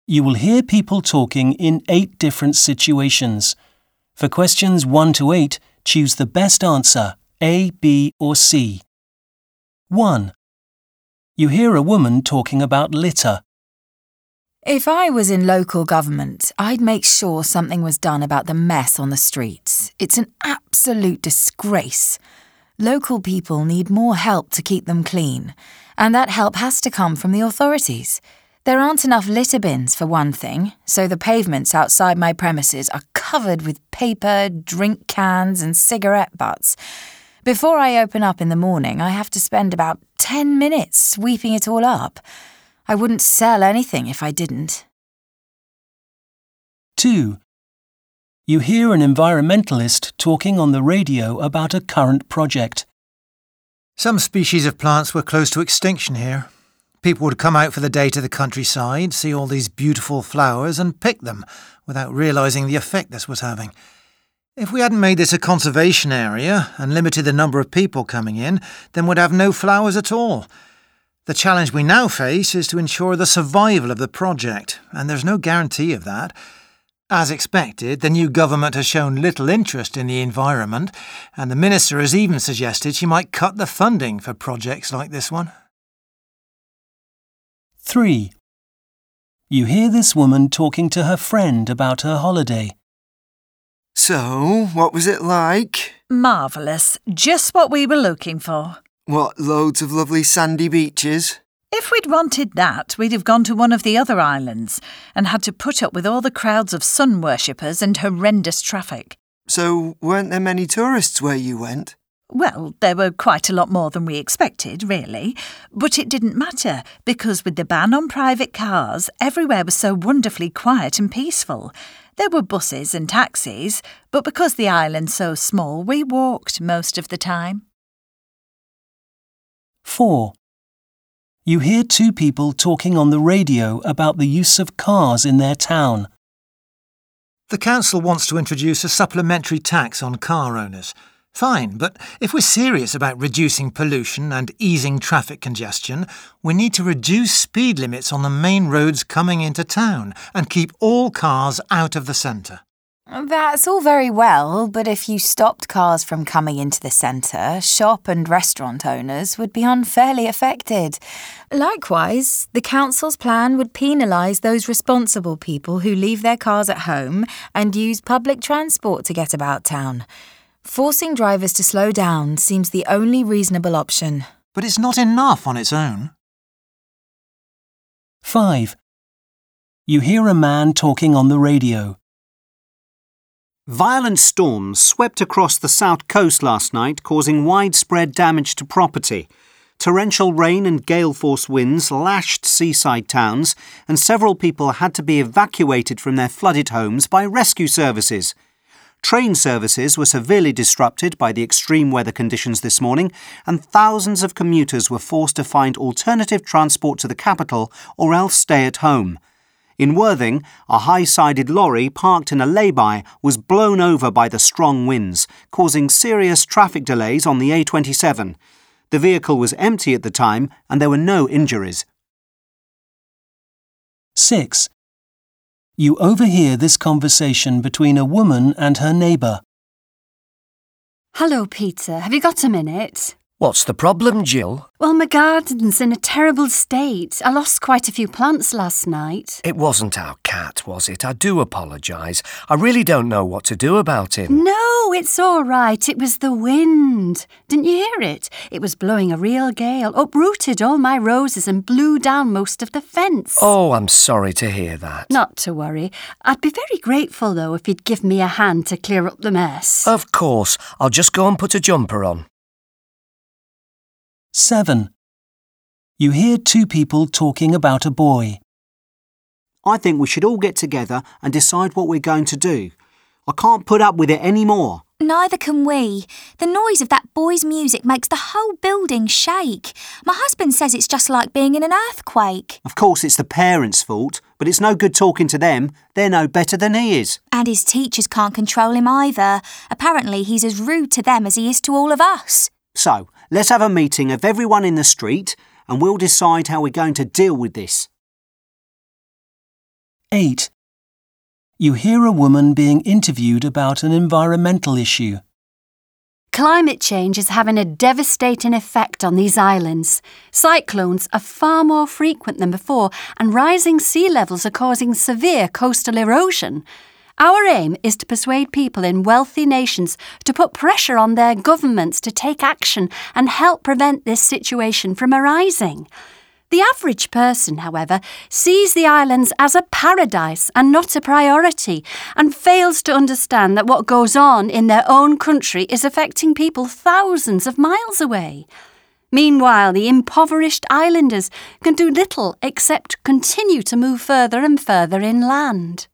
You will hear people talking in 8 different situations. For questions 1 to 8, choose the best answer, A, B or C. 1. You hear a woman talking about litter. If I was in local government, I'd make sure something was done about the mess on the streets. It's an absolute disgrace. Local people need more help to keep them clean, and that help has to come from the authorities. There aren't enough litter bins, for one thing, so the pavements outside my premises are covered with paper, drink cans and cigarette butts. Before I open up in the morning, I have to spend about 10 minutes sweeping it all up. I wouldn't sell anything if I didn't. 2. You hear an environmentalist talking on the radio about a current project. Some species of plants were close to extinction here. People would come out for the day to the countryside, see all these beautiful flowers and pick them without realising the effect this was having. If we hadn't made this a conservation area and limited the number of people coming in, then we'd have no flowers at all. The challenge we now face is to ensure the survival of the project, and there's no guarantee of that. As expected, the new government has shown little interest in the environment, and the Minister has even suggested she might cut the funding for projects like this one. 3. You hear this woman talking to her friend about her holiday. So, what was it like? Marvellous. Just what we were looking for. What, loads of lovely sandy beaches? If we'd wanted that, we'd have gone to one of the other islands and had to put up with all the crowds of sun worshippers and horrendous traffic. So, weren't there many tourists where you went? Well, there were quite a lot more than we expected, really. But it didn't matter, because with the ban on private cars, everywhere was so wonderfully quiet and peaceful. There were buses and taxis, but because the island's so small, we walked most of the time. 4. You hear 2 people talking on the radio about the use of cars in their town. The council wants to introduce a supplementary tax on car owners. Fine, but if we're serious about reducing pollution and easing traffic congestion, we need to reduce speed limits on the main roads coming into town and keep all cars out of the centre. That's all very well, but if you stopped cars from coming into the centre, shop and restaurant owners would be unfairly affected. Likewise, the council's plan would penalise those responsible people who leave their cars at home and use public transport to get about town. Forcing drivers to slow down seems the only reasonable option. But it's not enough on its own. 5. You hear a man talking on the radio. Violent storms swept across the south coast last night, causing widespread damage to property. Torrential rain and gale-force winds lashed seaside towns, and several people had to be evacuated from their flooded homes by rescue services. Train services were severely disrupted by the extreme weather conditions this morning, and thousands of commuters were forced to find alternative transport to the capital or else stay at home. In Worthing, a high-sided lorry parked in a lay-by was blown over by the strong winds, causing serious traffic delays on the A27. The vehicle was empty at the time and there were no injuries. 6. You overhear this conversation between a woman and her neighbour. Hello, Peter. Have you got a minute? What's the problem, Jill? Well, my garden's in a terrible state. I lost quite a few plants last night. It wasn't our cat, was it? I do apologise. I really don't know what to do about him. No, it's all right. It was the wind. Didn't you hear it? It was blowing a real gale, uprooted all my roses and blew down most of the fence. Oh, I'm sorry to hear that. Not to worry. I'd be very grateful, though, if you'd give me a hand to clear up the mess. Of course. I'll just go and put a jumper on. 7. You hear 2 people talking about a boy. I think we should all get together and decide what we're going to do. I can't put up with it anymore. Neither can we. The noise of that boy's music makes the whole building shake. My husband says it's just like being in an earthquake. Of course, it's the parents' fault, but it's no good talking to them. They're no better than he is. And his teachers can't control him either. Apparently, he's as rude to them as he is to all of us. So, let's have a meeting of everyone in the street and we'll decide how we're going to deal with this. 8. You hear a woman being interviewed about an environmental issue. Climate change is having a devastating effect on these islands. Cyclones are far more frequent than before, and rising sea levels are causing severe coastal erosion. Our aim is to persuade people in wealthy nations to put pressure on their governments to take action and help prevent this situation from arising. The average person, however, sees the islands as a paradise and not a priority, and fails to understand that what goes on in their own country is affecting people thousands of miles away. Meanwhile, the impoverished islanders can do little except continue to move further and further inland.